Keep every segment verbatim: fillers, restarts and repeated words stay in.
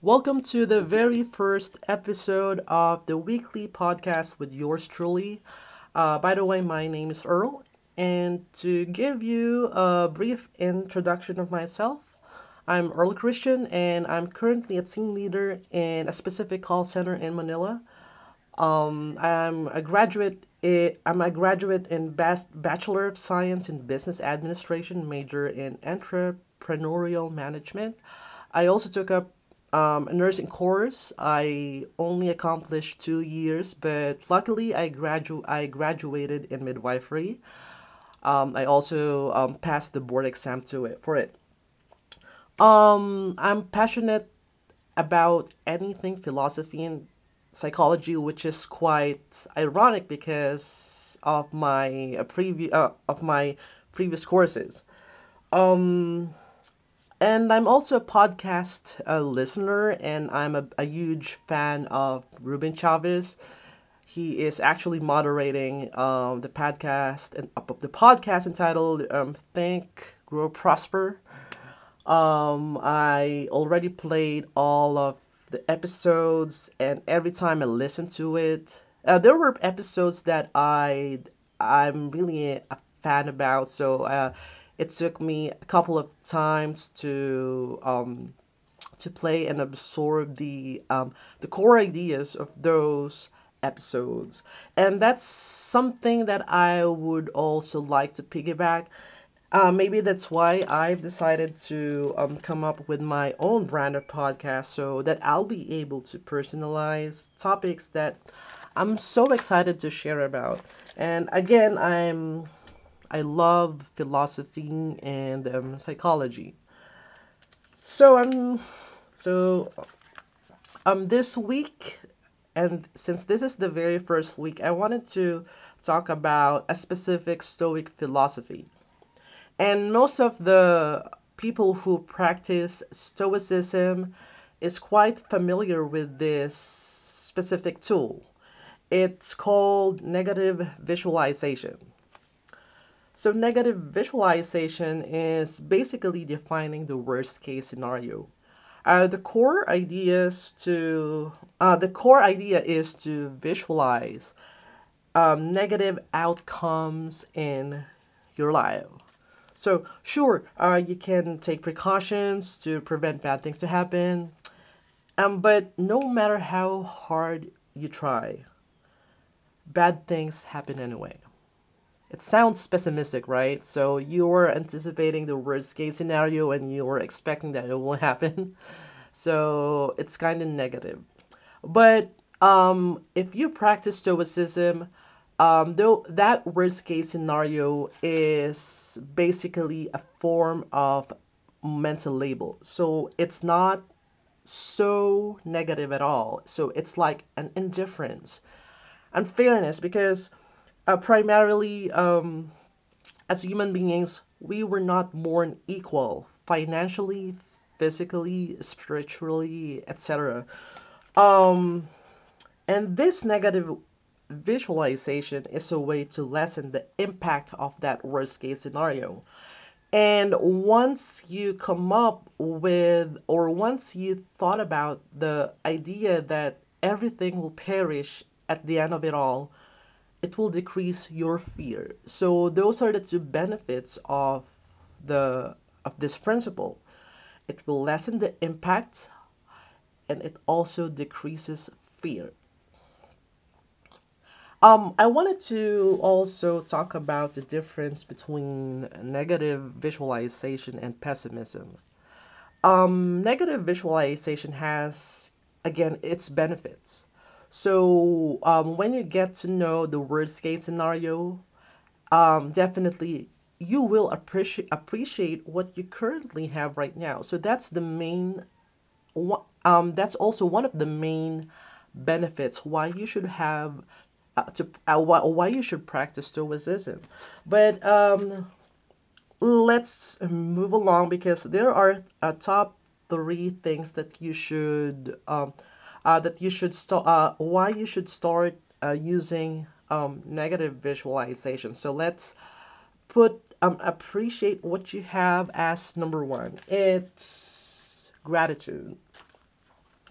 Welcome to the very first episode of the weekly podcast with yours truly. Uh, by the way, my name is Earl, and to give you a brief introduction of myself, I'm Earl Christian, and I'm currently a team leader in a specific call center in Manila. Um, I'm a graduate. i- I'm a graduate in Bas- Bachelor of Science in Business Administration, major in Entrepreneurial Management. I also took up um, a nursing course. I only accomplished two years, but luckily I gradu- I graduated in midwifery. Um, I also um, passed the board exam to it for it. Um, I'm passionate about anything philosophy and psychology, which is quite ironic because of my uh, previ- uh, of my previous courses. Um, and I'm also a podcast uh, listener, and I'm a, a huge fan of Ruben Chavez. He is actually moderating um, the podcast and uh, the podcast entitled um, "Think, Grow, Prosper." Um, I already played all of the episodes, and every time I listen to it, uh, there were episodes that I I'm really a fan about. So uh, it took me a couple of times to um, to play and absorb the um, the core ideas of those episodes, and that's something that I would also like to piggyback. Uh, maybe that's why I've decided to um, come up with my own brand of podcast so that I'll be able to personalize topics that I'm so excited to share about. And again, I'm I love philosophy and um, psychology. So I'm so um this week, and since this is the very first week, I wanted to talk about a specific Stoic philosophy. And most of the people who practice Stoicism is quite familiar with this specific tool. It's called negative visualization. So, negative visualization is basically defining the worst case scenario. Uh, the core ideas to uh, the core idea is to visualize um, negative outcomes in your life. So, sure, uh, you can take precautions to prevent bad things to happen, um, but no matter how hard you try, bad things happen anyway. It sounds pessimistic, right? So you're anticipating the worst case scenario and you're expecting that it will happen. So it's kind of negative. But um, if you practice stoicism, um, though that worst case scenario is basically a form of mental label. So it's not so negative at all. So it's like an indifference, unfairness, because uh, primarily um, as human beings, we were not born equal financially, physically, spiritually, et cetera. Um, and this negative visualization is a way to lessen the impact of that worst case scenario. And once you come up with, or once you thought about the idea that everything will perish at the end of it all, it will decrease your fear. So those are the two benefits of the of this principle. It will lessen the impact, and it also decreases fear. Um, I wanted to also talk about the difference between negative visualization and pessimism. Um, negative visualization has, again, its benefits. So, um, when you get to know the worst case scenario, um, definitely you will appreciate appreciate what you currently have right now. So that's the main one. Um, that's also one of the main benefits why you should have uh, to uh, why, why you should practice stoicism. But um, let's move along because there are uh, top three things that you should um, uh, that you should start uh, why you should start uh, using um, negative visualization. So let's put um, appreciate what you have as number one. It's gratitude.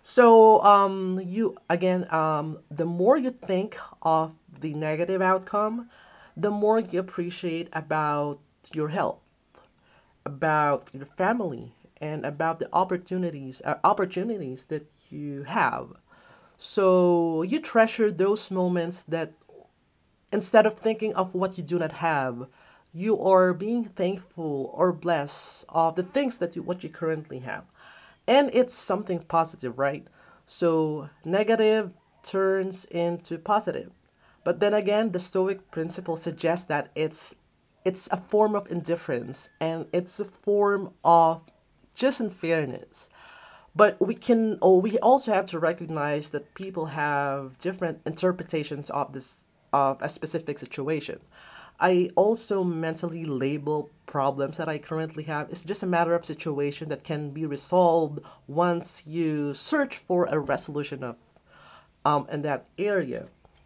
So um, you again, um, the more you think of the negative outcome, the more you appreciate about your health, about your family, and about the opportunities uh, opportunities that you have. So you treasure those moments that instead of thinking of what you do not have, you are being thankful or blessed of the things that you what you currently have. And it's something positive, right? So negative turns into positive. But then again, the Stoic principle suggests that it's it's a form of indifference and it's a form of just unfairness. But we can, or we also have to recognize that people have different interpretations of this of a specific situation. I also mentally label problems that I currently have. It's just a matter of situation that can be resolved once you search for a resolution of um in that area.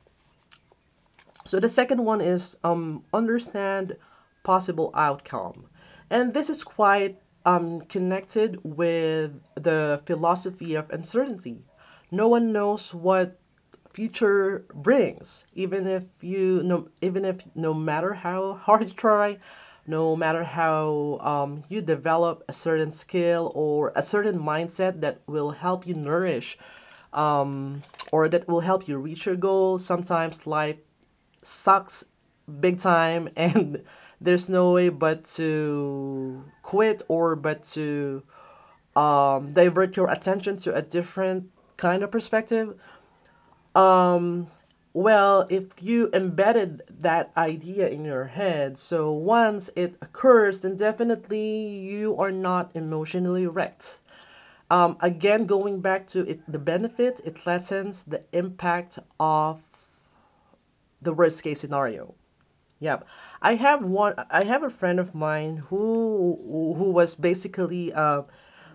So the second one is um, understand possible outcome. And this is quite um, connected with the philosophy of uncertainty. No one knows what future brings, even if you no even if no matter how hard you try, no matter how um, you develop a certain skill or a certain mindset that will help you nourish um, or that will help you reach your goal. Sometimes life sucks big time and there's no way but to quit or but to um, divert your attention to a different kind of perspective. Well, if you embedded that idea in your head, so once it occurs, then definitely you are not emotionally wrecked. Um, again, going back to it, the benefit, it lessens the impact of the worst case scenario. Yeah, I have one. I have a friend of mine who who was basically uh,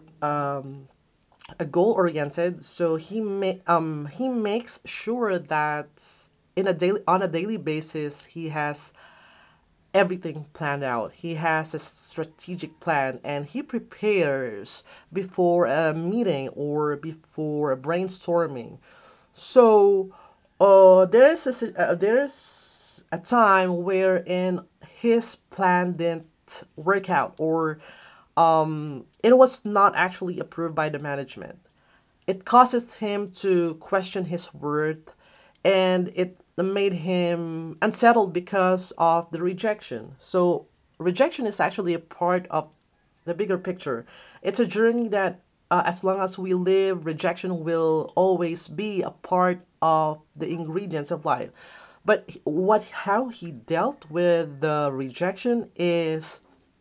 a goal oriented. So he ma- um he makes sure that in a daily on a daily basis he has everything planned out. He has a strategic plan and he prepares before a meeting or before a brainstorming. So, uh, there's a, si- uh, there's a time wherein his plan didn't work out, or um, it was not actually approved by the management. It causes him to question his worth, and it made him unsettled because of the rejection. So, rejection is actually a part of the bigger picture. It's a journey that, uh, as long as we live, rejection will always be a part of the ingredients of life. But what how he dealt with the rejection is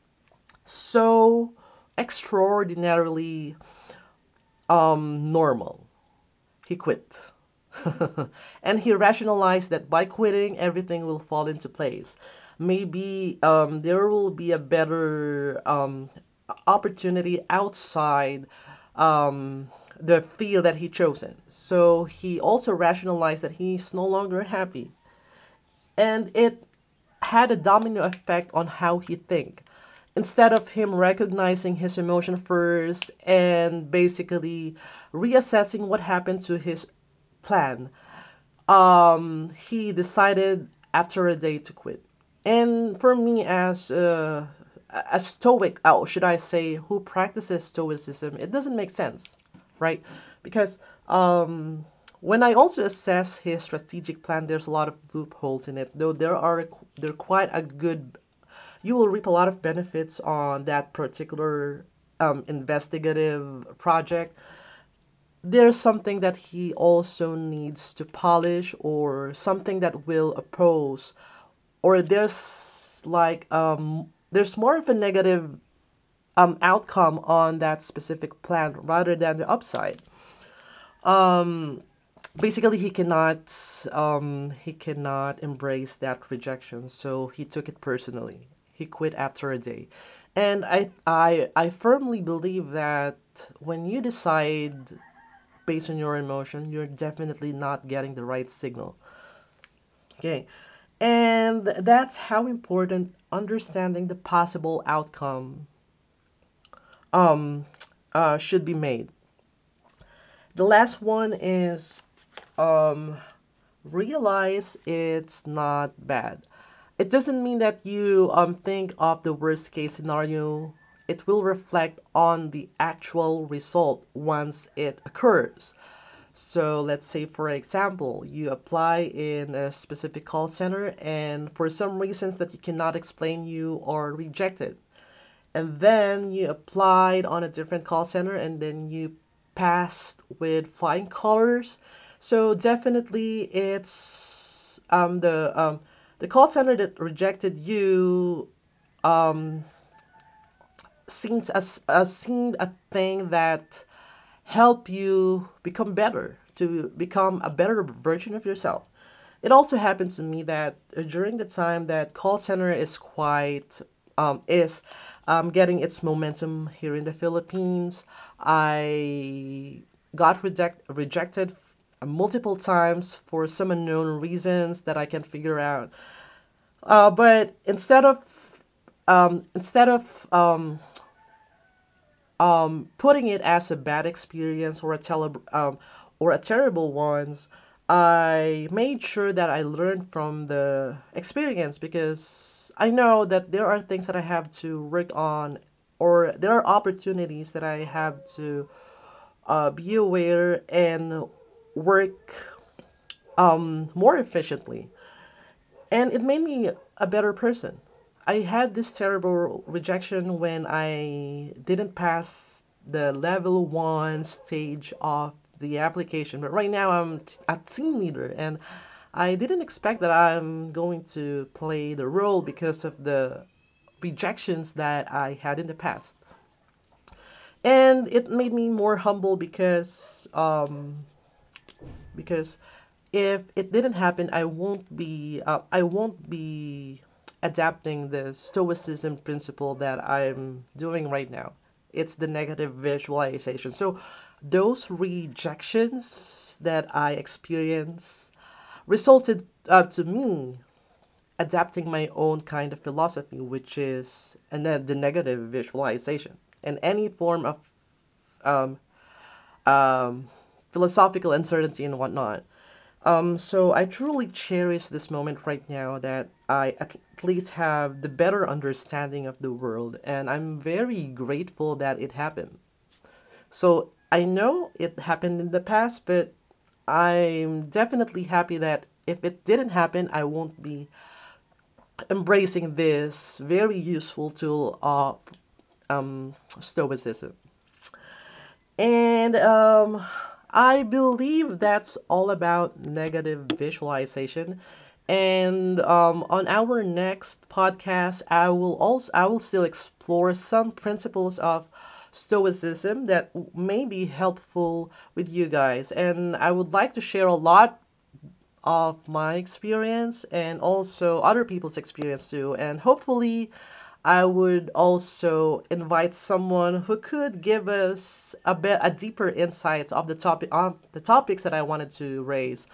so extraordinarily um, normal. He quit. And he rationalized that by quitting, everything will fall into place. Maybe um, there will be a better um, opportunity outside um, the field that he chosen. So he also rationalized that he's no longer happy. And it had a domino effect on how he think. Instead of him recognizing his emotion first and basically reassessing what happened to his plan, um, he decided after a day to quit. And for me, as uh, a stoic, oh, should I say, who practices stoicism, it doesn't make sense, right? Because um, when I also assess his strategic plan, there's a lot of loopholes in it. Though there are there quite a good, you will reap a lot of benefits on that particular um, investigative project. There's something that he also needs to polish or something that will oppose, or there's like um there's more of a negative um outcome on that specific plan rather than the upside. Basically he cannot um he cannot embrace that rejection, so he took it personally. He quit after a day. And i i i firmly believe that when you decide based on your emotion, you're definitely not getting the right signal. Okay. And that's how important understanding the possible outcome uh, should be made. The last one is um, realize it's not bad. It doesn't mean that you um, think of the worst case scenario. It will reflect on the actual result once it occurs. So let's say, for example, you apply in a specific call center and for some reasons that you cannot explain, you are rejected. And then you applied on a different call center and then you passed with flying colors. So definitely it's um, the um, the call center that rejected you seems as uh, seemed a thing that help you become better, to become a better version of yourself. It also happens to me that uh, during the time that call center is quite um, is um, getting its momentum here in the Philippines, I got reject, rejected multiple times for some unknown reasons that I can't figure out. Uh, but instead of um, instead of um, putting it as a bad experience or a tele- um, or a terrible ones, I made sure that I learned from the experience because I know that there are things that I have to work on, or there are opportunities that I have to uh, be aware and work more efficiently. And it made me a better person. I had this terrible rejection when I didn't pass the level one stage of the application. But right now I'm t- a team leader and I didn't expect that I'm going to play the role because of the rejections that I had in the past. And it made me more humble because um, because if it didn't happen, I won't be uh, I won't be adapting the stoicism principle that I'm doing right now. It's the negative visualization. So those rejections that I experience resulted uh, to me adapting my own kind of philosophy, which is and then the negative visualization and any form of um, um, philosophical uncertainty and whatnot. Um, so I truly cherish this moment right now that I at least have the better understanding of the world, and I'm very grateful that it happened. So I know it happened in the past, but I'm definitely happy that if it didn't happen, I won't be embracing this very useful tool of um, stoicism. And um, I believe that's all about negative visualization. And um, on our next podcast, I will also I will still explore some principles of stoicism that may be helpful with you guys. And I would like to share a lot of my experience and also other people's experience too. And hopefully, I would also invite someone who could give us a bit a deeper insights of the topic on the topics that I wanted to raise.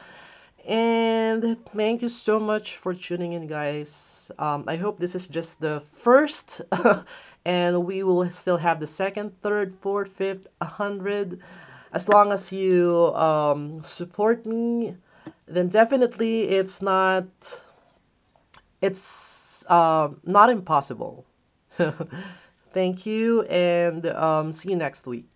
And thank you so much for tuning in, guys. Um, I hope this is just the first, and we will still have the second, third, fourth, fifth, a hundred. As long as you um, support me, then definitely it's not it's um, not impossible. Thank you, and um, see you next week.